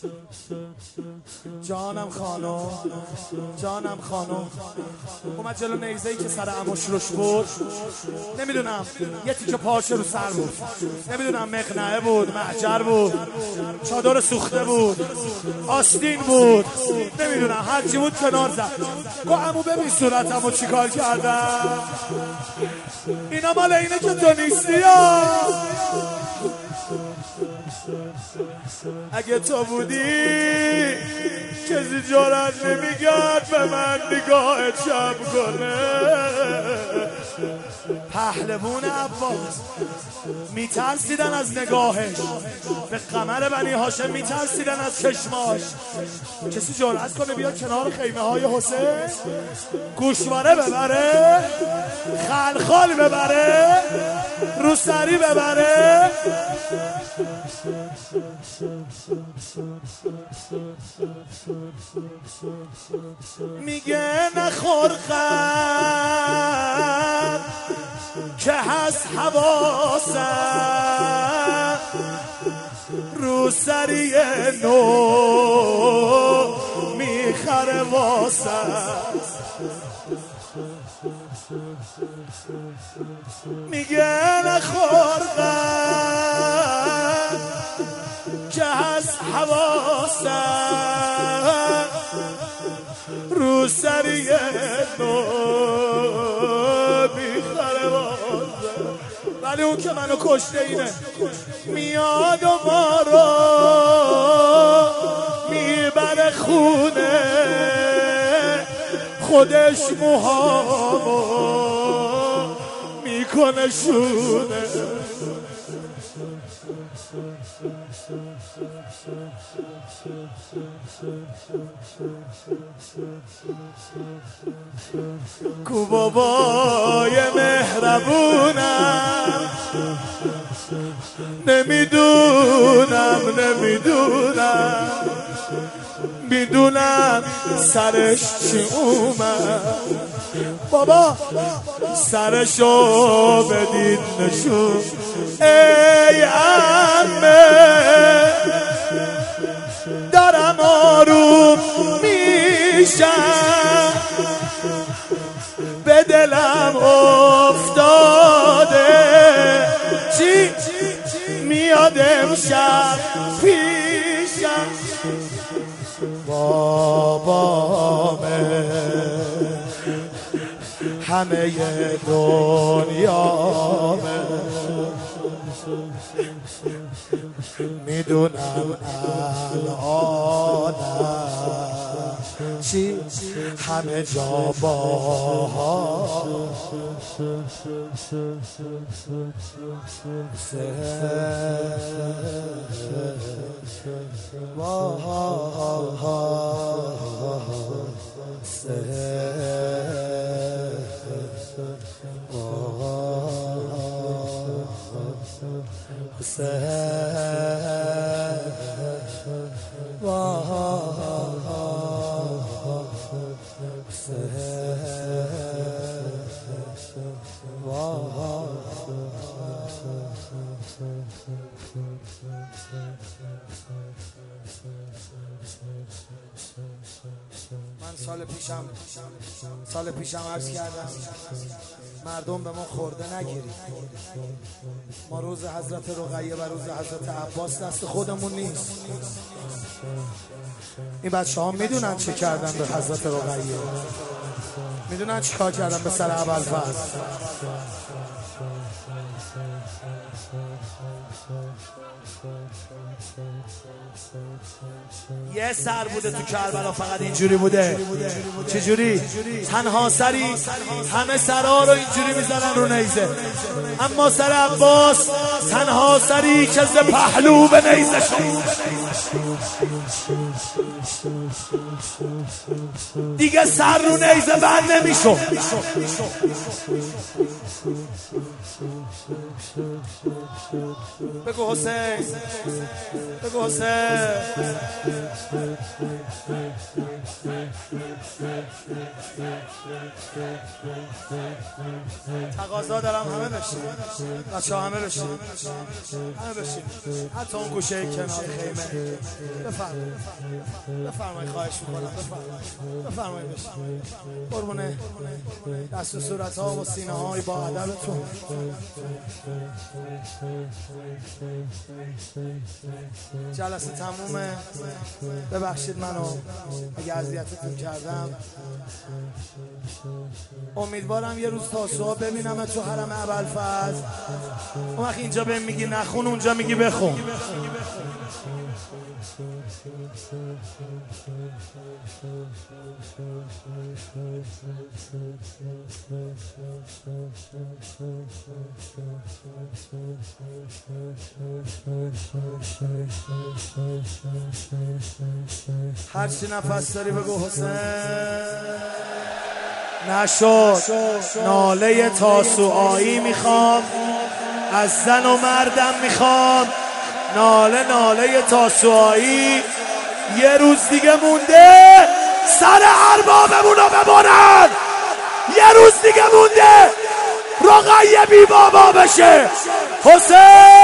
جانم خانم، جانم خانم. اومد جلو نیزه‌ای که سر عموش روش بود، نمیدونم یه تیکه پارچه رو سر بود، نمیدونم مقنعه بود، محجر بود، چادر سوخته بود، آستین بود، نمیدونم هرچی بود کنار زد. گو عمو ببین صورتمو چیکار کردم، اینا مال اینه که تو نیستی ها. اگه تو بودی کسی جرأت نمی‌کرد به من نگاه چپ کنه. پهلوون عباس میترسیدن از نگاهش، به قمر بنی هاشم میترسیدن از چشماش. کسی جرأت کنه بیا کنار خیمه های حسین گوشواره ببره، خلخال ببره، روسری ببره؟ میگه نخور خر که هست حواسم، روسری نو میخره واسم. میگه نخور خر که هست حواسم، روسری نو میخره واسم. ولی اون که منو کشته اینه، میاد و ما رو میبره خونه، خودش موهامو میکنه شونه. کو بابای مهربونم، نمیدونم میدونم سرش چی اومد. بابا سرشو بدید نشون، ای عمه دارم آروم میشم، به دلم افتاده چی میاد امشب پیشم. بابامه همه دنیامه، میدونم الانم چی همه جا باها. من سال پیشم عرض کردم مردم به ما خورده نگیرید، ما روز حضرت رقیه و روز حضرت عباس دست خودمون نیست. این بچه ها میدونن چه کردن به حضرت رقیه، میدونن چی کار کردن به سر ابوالفضل. یه سر بوده تو کربلا، فقط اینجوری بوده. چجوری؟ تنها سری، همه سرها رو اینجوری میزنن رو نیزه، اما سر عباس تنها سری که ز پهلو به نیزه شد. دیگه سر رو نیزه بند نمیشد. بگو حسین، بگو حسین. تقاضا دارم همه بشین بچه ها، همه بشین، همه بشین، حتی اون گوشه کنار خیمه. بفرمایید خواهش میکنم، بفرمایید بشین. قربونه دست و صورت ها و سینه های با ادبتون. جلسه تمومه، ببخشید منو اگه اذیتتون کردم. امیدوارم یه روز تاسوعا ببینم تو حرم ابوالفضل. اون وقت اینجا بهم میگی نخون، اونجا میگی بخون. هرچی نفس داری بگو حسین. نشد ناله تاسوعایی میخوام، از زن و مردم میخوام. ناله تاسوعایی. یه روز دیگه مونده سر اربابمونو ببرن. یه روز دیگه مونده رقیه بی بابا بشه. حسین